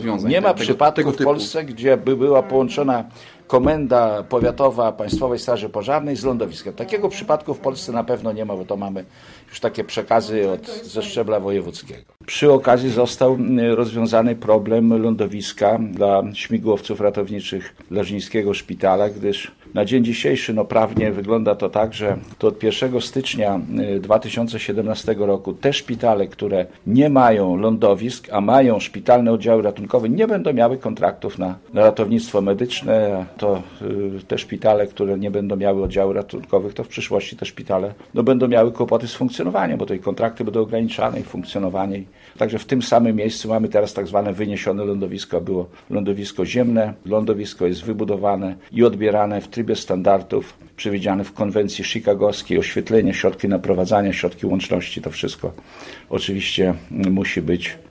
Nie ma przypadku w Polsce, gdzie by była połączona komenda powiatowa Państwowej Straży Pożarnej z lądowiskiem. Takiego przypadku w Polsce na pewno nie ma, bo to mamy już takie przekazy ze szczebla wojewódzkiego. Przy okazji został rozwiązany problem lądowiska dla śmigłowców ratowniczych Leżyńskiego Szpitala, gdyż na dzień dzisiejszy prawnie wygląda to tak, że to od 1 stycznia 2017 roku te szpitale, które nie mają lądowisk, a mają szpitalne oddziały ratunkowe, nie będą miały kontraktów na ratownictwo medyczne. To te szpitale, które nie będą miały oddziałów ratunkowych, to w przyszłości te szpitale będą miały kłopoty z funkcjonowaniem, bo te kontrakty będą ograniczane i funkcjonowanie. Także w tym samym miejscu mamy teraz tak zwane wyniesione lądowisko. Było lądowisko ziemne, lądowisko jest wybudowane i odbierane w trybie standardów przewidziane w konwencji chicagowskiej, oświetlenie, środki naprowadzania, środki łączności, to wszystko oczywiście musi być